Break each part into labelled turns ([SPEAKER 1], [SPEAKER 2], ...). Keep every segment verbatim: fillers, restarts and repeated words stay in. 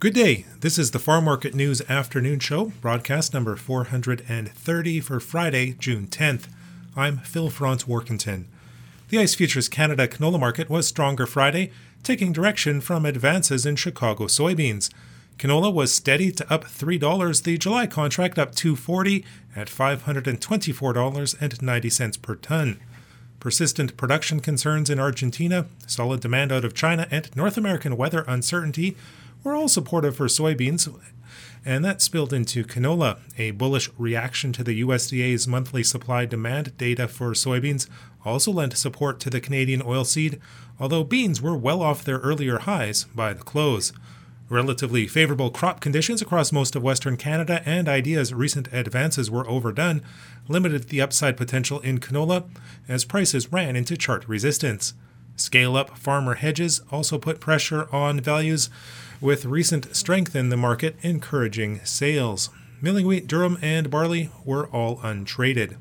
[SPEAKER 1] Good day. This is the Farm Market News Afternoon Show, broadcast number four hundred thirty for Friday, June tenth. I'm Phil Franz Workington. The ICE Futures Canada canola market was stronger Friday, taking direction from advances in Chicago soybeans. Canola was steady to up three dollars, the July contract up two dollars and forty cents at five hundred twenty-four dollars and ninety cents per ton. Persistent production concerns in Argentina, solid demand out of China, and North American weather uncertainty were all supportive for soybeans, and that spilled into canola. A bullish reaction to the U S D A's monthly supply-demand data for soybeans also lent support to the Canadian oilseed, although beans were well off their earlier highs by the close. Relatively favorable crop conditions across most of Western Canada and IDEA's recent advances were overdone, limited the upside potential in canola as prices ran into chart resistance. Scale-up farmer hedges also put pressure on values, with recent strength in the market encouraging sales. Milling wheat, durum, and barley were all untraded.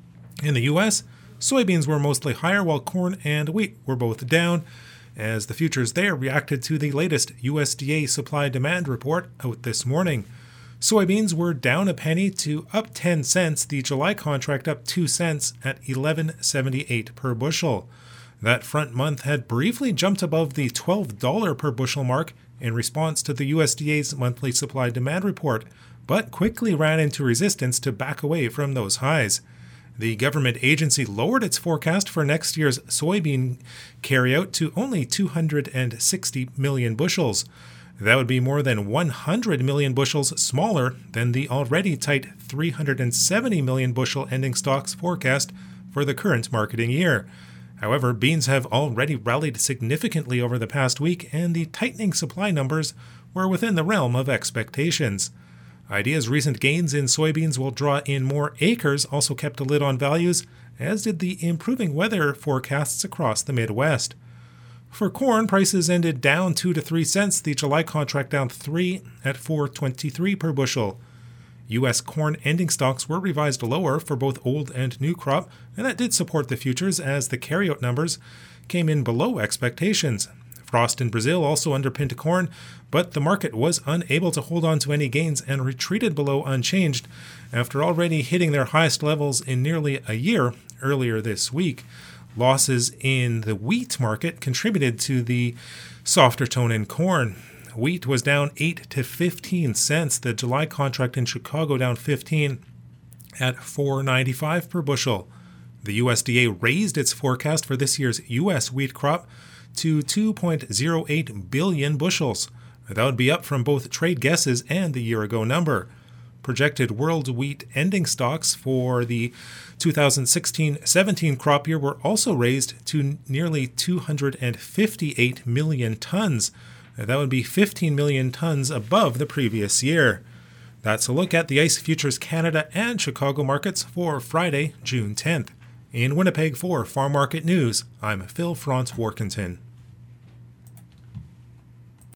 [SPEAKER 1] In the U S, soybeans were mostly higher while corn and wheat were both down, as the futures there reacted to the latest U S D A supply-demand report out this morning. Soybeans were down a penny to up ten cents, the July contract up two cents at eleven seventy-eight per bushel. That front month had briefly jumped above the twelve dollars per bushel mark in response to the U S D A's monthly supply-demand report, but quickly ran into resistance to back away from those highs. The government agency lowered its forecast for next year's soybean carryout to only two hundred sixty million bushels. That would be more than one hundred million bushels smaller than the already tight three hundred seventy million bushel ending stocks forecast for the current marketing year. However, beans have already rallied significantly over the past week, and the tightening supply numbers were within the realm of expectations. IDEA's recent gains in soybeans will draw in more acres also kept a lid on values, as did the improving weather forecasts across the Midwest. For corn, prices ended down two to three cents, the July contract down three at four twenty-three per bushel. U S corn ending stocks were revised lower for both old and new crop, and that did support the futures as the carryout numbers came in below expectations. Frost in Brazil also underpinned corn, but the market was unable to hold on to any gains and retreated below unchanged after already hitting their highest levels in nearly a year earlier this week. Losses in the wheat market contributed to the softer tone in corn. Wheat was down eight to fifteen cents, the July contract in Chicago down fifteen at four ninety-five per bushel. The U S D A raised its forecast for this year's U S wheat crop to two point oh eight billion bushels. That would be up from both trade guesses and the year-ago number. Projected world wheat ending stocks for the two thousand sixteen seventeen crop year were also raised to nearly two hundred fifty-eight million tons. That would be fifteen million tons above the previous year. That's a look at the ICE Futures Canada and Chicago markets for Friday, June tenth. In Winnipeg for Farm Market News, I'm Phil Franz Workington.